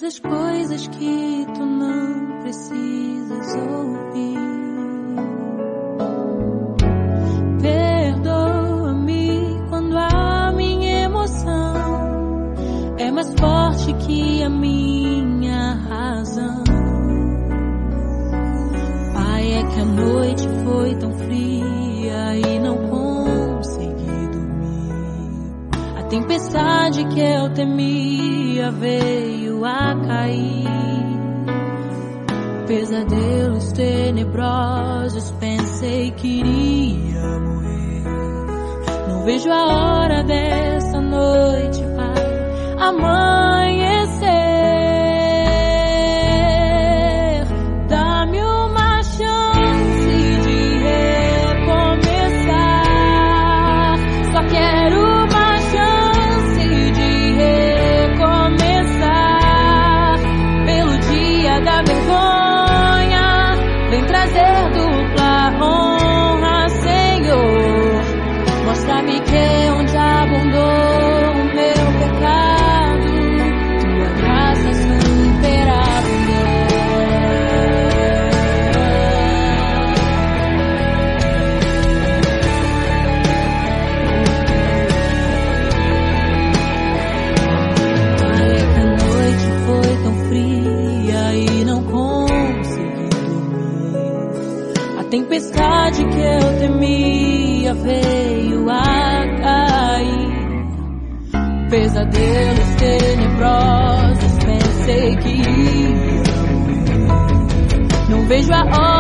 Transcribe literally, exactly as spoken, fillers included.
aquelas coisas que tu não precisas ouvir. Perdoa-me quando a minha emoção é mais forte que a minha razão. Pai, é que a noite foi tão fria e não consegui dormir. A tempestade que eu temia veio a cair. Pesadelos tenebrosos, pensei que iria morrer. Não vejo a hora dessa noite, Pai, amanhecer. Dá-me uma chance de recomeçar. Só quero uma chance de recomeçar. Pelo dia da vergonha, vem trazer dupla honra, Senhor. Mostra-me que onde abundou o meu pecado, tua graça superabundou. Pai, é que a noite foi tão fria e não consegui dormir. A tempestade que eu temia veio a cair. Pesadelos tenebrosos, pensei que ia morrer. Não vejo a hora